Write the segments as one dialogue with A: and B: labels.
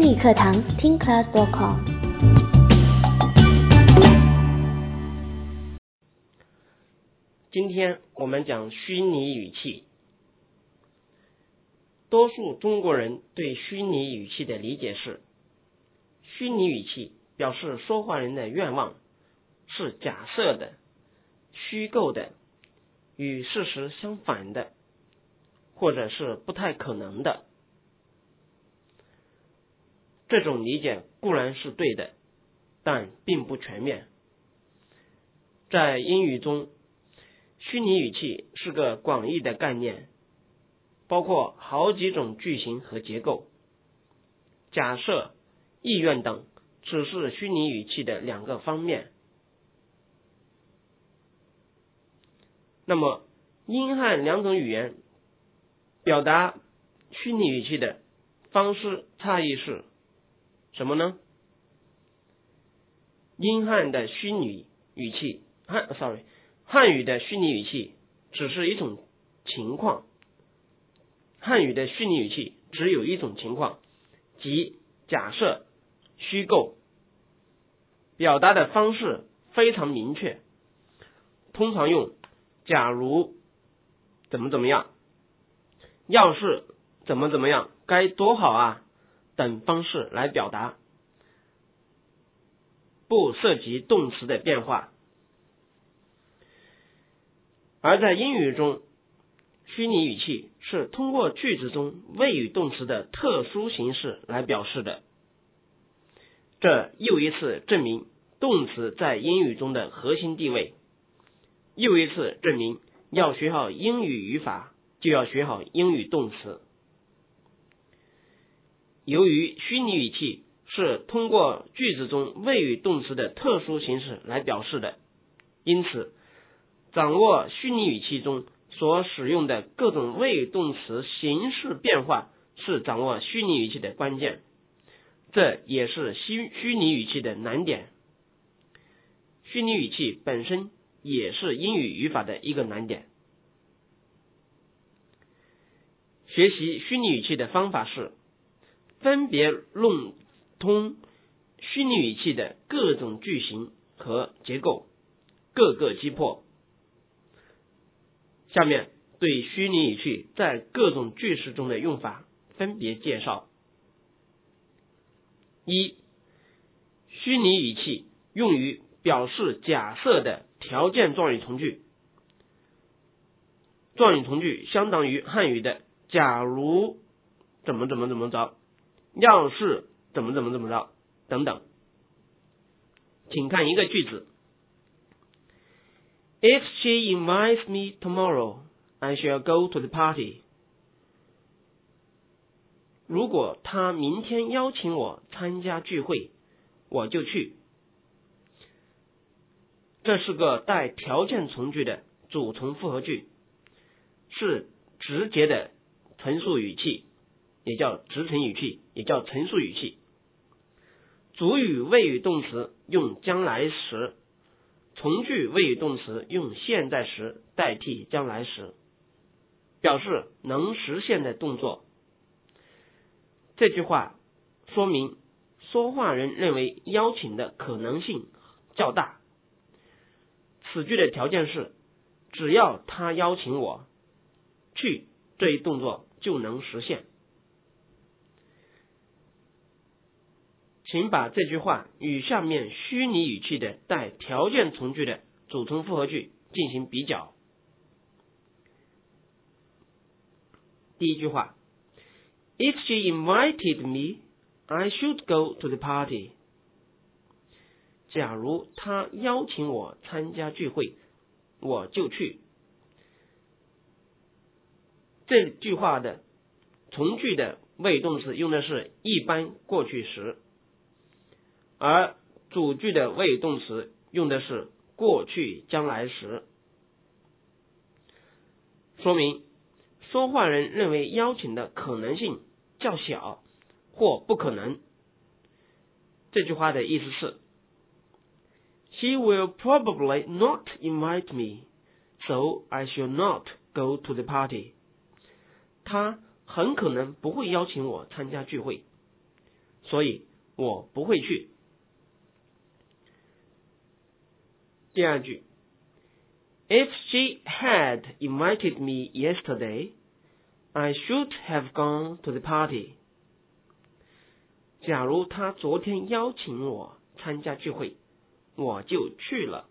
A: 英语课堂听 class.com。
B: 今天我们讲虚拟语气。多数中国人对虚拟语气的理解是，虚拟语气表示说话人的愿望，是假设的、虚构的、与事实相反的，或者是不太可能的。这种理解固然是对的，但并不全面。在英语中，虚拟语气是个广义的概念，包括好几种句型和结构。假设、意愿等只是虚拟语气的两个方面。那么，英汉两种语言表达虚拟语气的方式差异是什么呢？英汉的虚拟语气，汉语的虚拟语气只是一种情况，汉语的虚拟语气只有一种情况，即假设、虚构，表达的方式非常明确，通常用假如怎么怎么样，要是怎么怎么样，该多好啊等方式来表达，不涉及动词的变化。而在英语中，虚拟语气是通过句子中谓语动词的特殊形式来表示的。这又一次证明动词在英语中的核心地位，又一次证明要学好英语语法，就要学好英语动词。由于虚拟语气是通过句子中谓语动词的特殊形式来表示的，因此掌握虚拟语气中所使用的各种谓语动词形式变化是掌握虚拟语气的关键，这也是虚拟语气的难点。虚拟语气本身也是英语语法的一个难点。学习虚拟语气的方法是分别弄通虚拟语气的各种句型和结构，各个击破。下面对虚拟语气在各种句式中的用法分别介绍。一、虚拟语气用于表示假设的条件状语从句。状语从句相当于汉语的假如怎么怎么怎么着，要是怎么怎么怎么着等等。请看一个句子 ：If she invites me tomorrow, I shall go to the party. 如果她明天邀请我参加聚会，我就去。这是个带条件从句的主从复合句，是直接的陈述语气，也叫直陈语气，也叫陈述语气。主语谓语动词用将来时，从句谓语动词用现在时代替将来时，表示能实现的动作。这句话说明说话人认为邀请的可能性较大。此句的条件是，只要他邀请我去，这一动作就能实现。请把这句话与下面虚拟语气的带条件从句的主从复合句进行比较。第一句话 If she invited me, I should go to the party. 假如她邀请我参加聚会，我就去。这句话的从句的谓语动词用的是一般过去时，而主句的谓语动词用的是过去将来时，说明说话人认为邀请的可能性较小或不可能。这句话的意思是 She will probably not invite me, so I shall not go to the party. 她很可能不会邀请我参加聚会， 所以我不会去。第二句 ，If she had invited me yesterday, I should have gone to the party. 假如她昨天邀请我参加聚会，我就去了。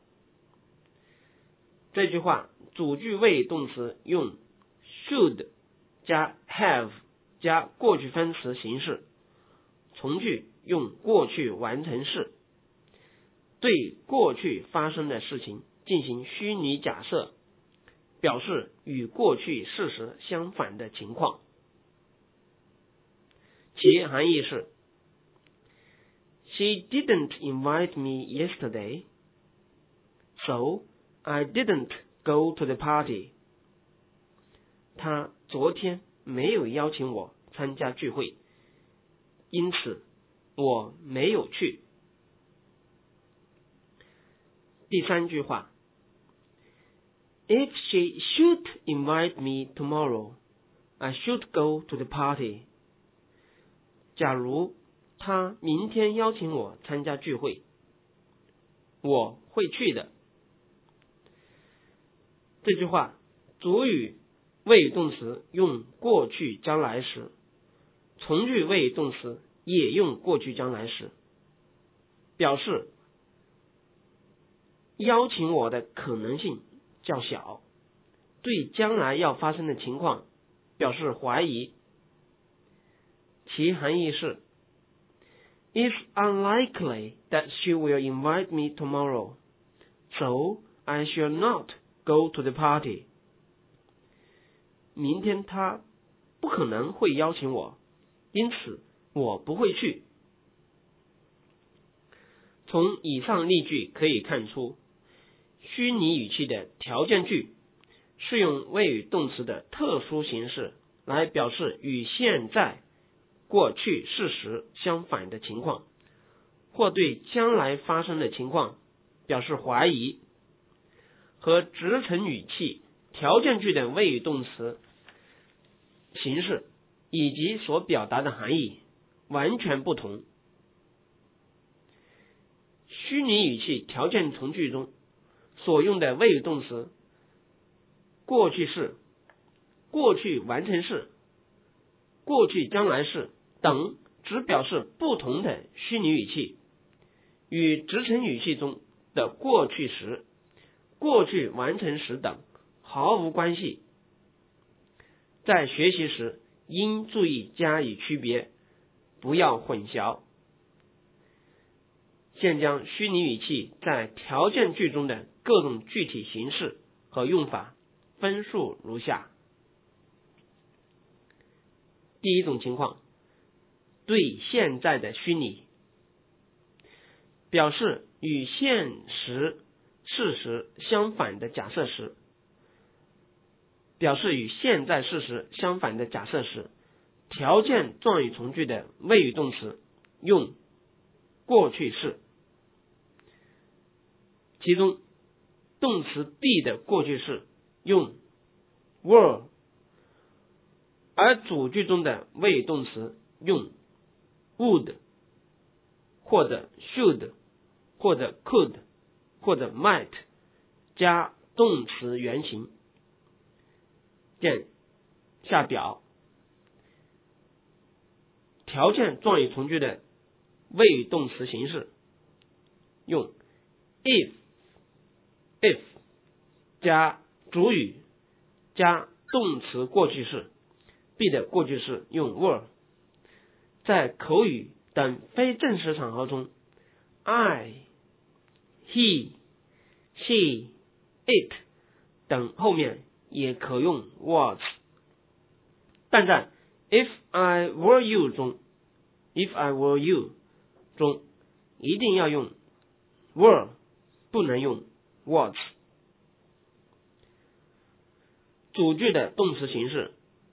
B: 这句话主句谓语动词用 should 加 have 加过去分词形式，从句用过去完成式，对过去发生的事情进行虚拟假设，表示与过去事实相反的情况。其含义是 She didn't invite me yesterday, so I didn't go to the party. 她昨天没有邀请我参加聚会，因此我没有去。第三句话 If she should invite me tomorrow, I should go to the party. 假如她明天邀请我参加聚会，我会去的。这句话主语谓语动词用过去将来时，从句谓语动词也用过去将来时，表示邀请我的可能性较小，对将来要发生的情况表示怀疑。其含义是 It's unlikely that she will invite me tomorrow, so I shall not go to the party. 明天她不可能会邀请我，因此我不会去。从以上例句可以看出，虚拟语气的条件句是用谓语动词的特殊形式来表示与现在、过去事实相反的情况，或对将来发生的情况表示怀疑，和直陈语气条件句的谓语动词形式以及所表达的含义完全不同。虚拟语气条件从句中所用的谓语动词过去式、过去完成式、过去将来式等只表示不同的虚拟语气，与直陈语气中的过去时、过去完成时等毫无关系。在学习时应注意加以区别，不要混淆。现将虚拟语气在条件句中的各种具体形式和用法分述如下。第一种情况，对现在的虚拟，表示与现实事实相反的假设时，表示与现在事实相反的假设时，条件状语从句的谓语动词用过去式，其中动词 be 的过去式用 were， 而主句中的谓语动词用 would 或者 should 或者 could 或者 might 加动词原形。见下表。条件状语从句的谓语动词形式用 if 加主语加动词过去式， be 的过去式用 were。 在口语等非正式场合中， I, he, she, it 等后面也可用 was， 但在 if I were you 中一定要用 were， 不能用 was。 主句的动词形式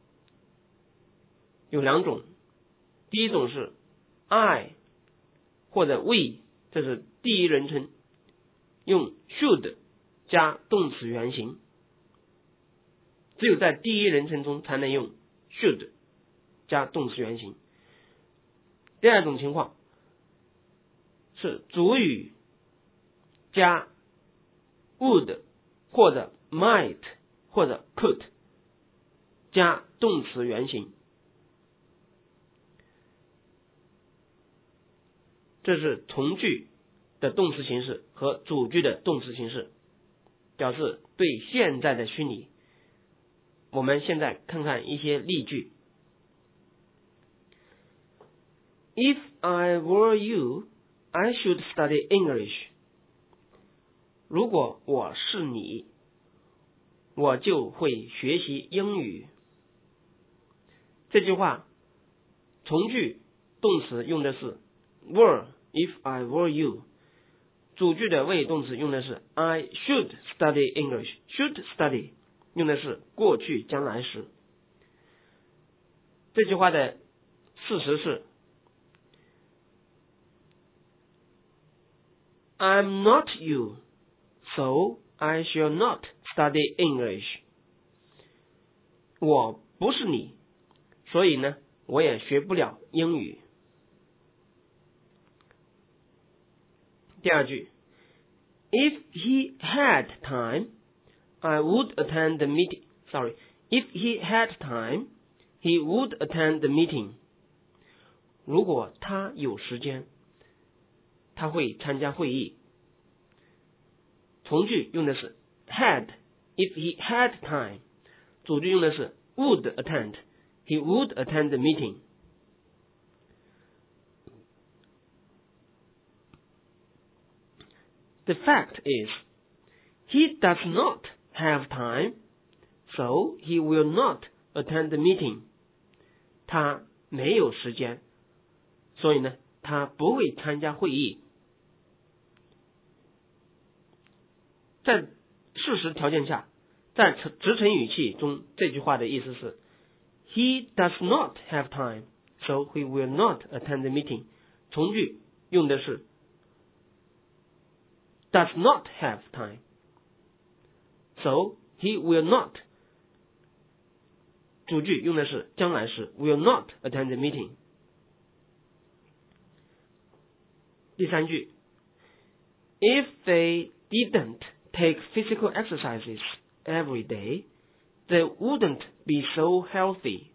B: 有两种，第一种是 I 或者 we， 这是第一人称，用 should 加动词原形，只有在第一人称中才能用 should 加动词原形。 第二种情况是主语加 would 或者 might 或者 could 加动词原形，这是从句的动词形式和主句的动词形式，表示对现在的虚拟。我们现在看看一些例句。If I were you, I should study English. 如果我是你，我就会学习英语。这句话从句动词用的是 were, if I were you， 主句的谓语动词用的是 I should study English. Should study 用的是过去将来时。这句话的事实是I'm not you, so I shall not study English. 我不是你，所以呢，我也学不了英语。第二句 If he had time, I would attend the meeting. Sorry, if he had time, he would attend the meeting. 如果他有时间，他会参加会议。从句用的是 had, if he had time， 主句用的是 would attend, he would attend the meeting。 The fact is, he does not have time, so he will not attend the meeting. 他没有时间，所以呢，他不会参加会议。在事实条件下，在直陈语气中，这句话的意思是 He does not have time, so he will not attend the meeting。 从句用的是 does not have time, so he will not。 主句用的是将来时 will not attend the meeting。 第三句 If they didn't take physical exercises every day, they wouldn't be so healthy.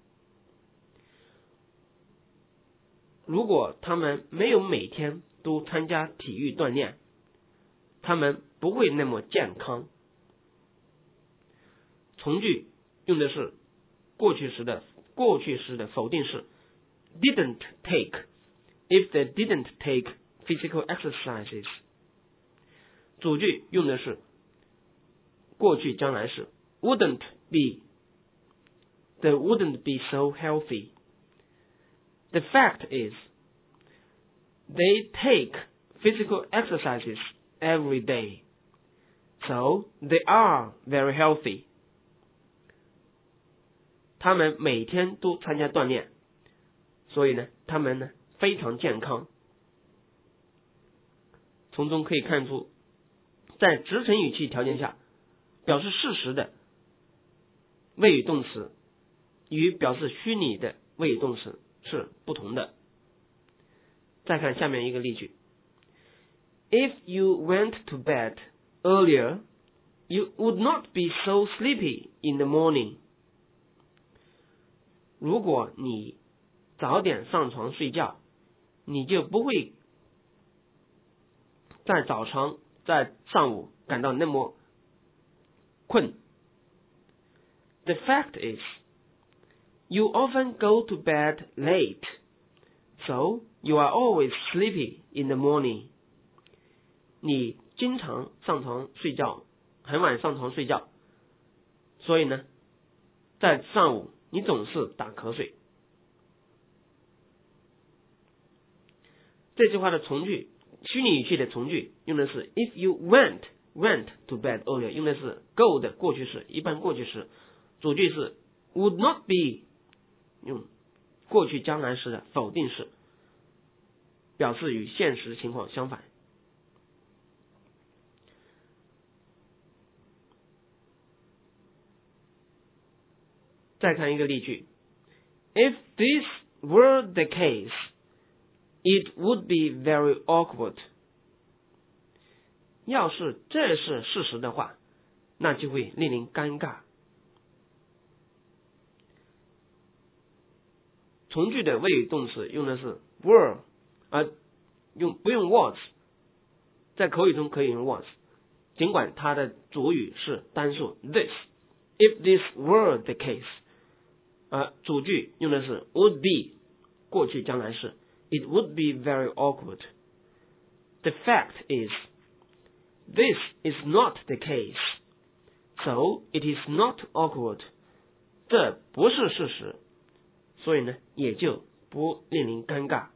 B: 如果他们没有每天都参加体育锻炼，他们不会那么健康。从句用的是过去时的否定式 didn't take. If they didn't take physical exercises， 主句用的是过去将来式 wouldn't be. They wouldn't be so healthy. The fact is, they take physical exercises every day, so they are very healthy. 他们每天都参加锻炼，所以呢，他们呢非常健康。从中可以看出，在直陈语气条件下，表示事实的谓语动词与表示虚拟的谓语动词是不同的。再看下面一个例句 If you went to bed earlier, you would not be so sleepy in the morning. 如果你早点上床睡觉，你就不会在上午感到那么困。 The fact is, you often go to bed late, so you are always sleepy in the morning. 你经常上床睡觉，很晚上床睡觉，所以呢，在上午你总是打瞌睡。这句话的从句，虚拟语气的从句用的是 if you went to bed earlier， 用的是 go 的过去式，一般过去式。主句是 would not be， 用过去将来时的否定式，表示与现实情况相反。再看一个例句 If this were the case, It would be very awkward. 要是这是事实的话，那就会令人尴尬。从句的谓语动词用的是 were， 而不用 was， 在口语中可以用 was， 尽管它的主语是单数 this。 If this were the case， 而主句用的是 would be， 过去将来式。It would be very awkward. The fact is, this is not the case, so it is not awkward. 这不是事实，所以呢，也就不令人尴尬。